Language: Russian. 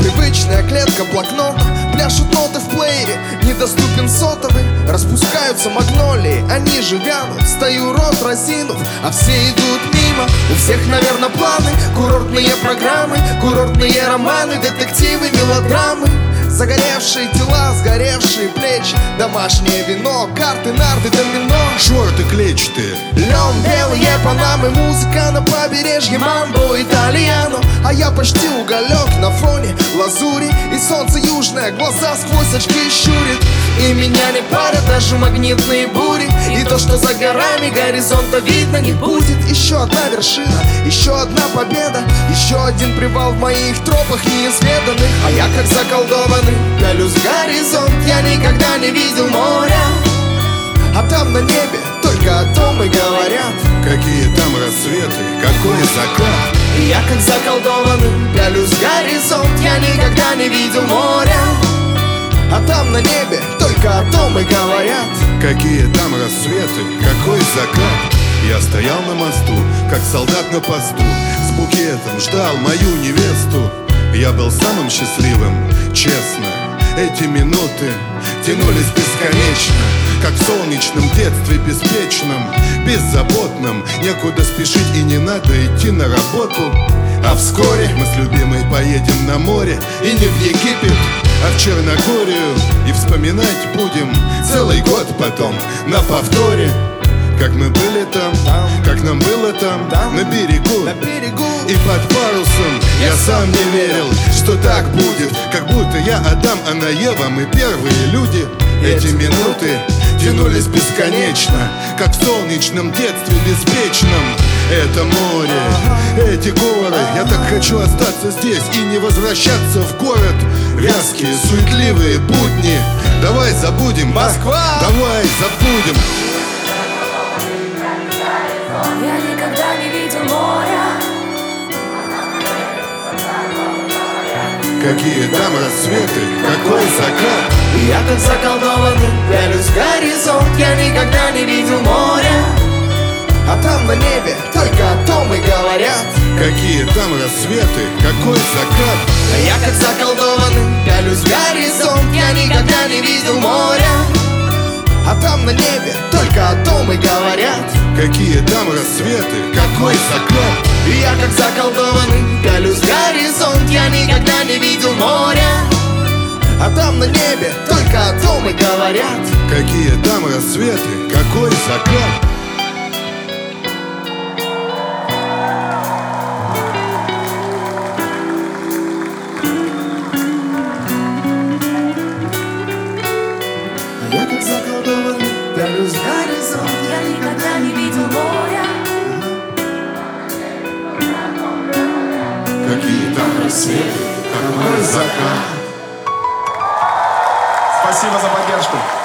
Привычная клетка блокнота, пляшут ноты в плеере, недоступен сотовый. Распускаются магнолии, они же вянут. Стою рот разинув, а все идут мимо. У всех, наверное, планы, курортные программы, курортные романы, детективы, мелодрамы. Загоревшие тела, сгоревшие плечи, домашнее вино, карты, нарды, домино. Шорты клетчатые, Лен, белые панамы, музыка на побережье, мамбо, итальяно. А я почти уголек на фоне лазури, и солнце южное глаза сквозь очки щурит. И меня не парят даже магнитные бури, и то, что за горами горизонта видно не будет. Еще одна вершина, еще одна победа, еще один привал в моих тропах неизведанных. А я как заколдованный пялюсь в горизонт, я никогда не видел моря. А там на небе только о том и говорят. какие там рассветы, какой закат. И я как заколдованный пялюсь в горизонт, я никогда не видел моря. А там на небе только о том и говорят. Какие там рассветы, какой закат. Я стоял на мосту, как солдат на посту, с букетом ждал мою невесту. Я был самым счастливым, честно. Эти минуты тянулись бесконечно, как в солнечном детстве беспечном, беззаботном. Некуда спешить и не надо идти на работу. А вскоре мы с любимой поедем на море, и не в Египет, а в Черногорию. И вспоминать будем целый год потом на повторе, как мы были там, как нам было там, на берегу и под парусом. Я сам не верил, что так будет, как будто я Адам, она Ева, мы первые люди. Эти минуты тянулись бесконечно, как в солнечном детстве беспечном. Это море, эти горы, я так хочу остаться здесь и не возвращаться в город. Вязкие, суетливые будни, давай забудем, Москва! Давай забудем. Я никогда не видел моря. Какие там рассветы, какой закат. Я как заколдованный пялюсь в горизонт, я никогда не видел моря. А там на небе только о том и говорят. Какие там рассветы, какой закат. Я как заколдованный пялюсь в горизонт, я никогда не видел моря. А там на небе только о том и говорят. Какие там рассветы, какой закат. Я как заколдованный пялюсь в горизонт, я никогда не видел моря. А там на небе только о том и говорят. Какие там рассветы, какой закат. Я как заколдованный пялюсь в горизонт, Я никогда не видел моря. Какие там рассветы, какой закат. Спасибо за поддержку.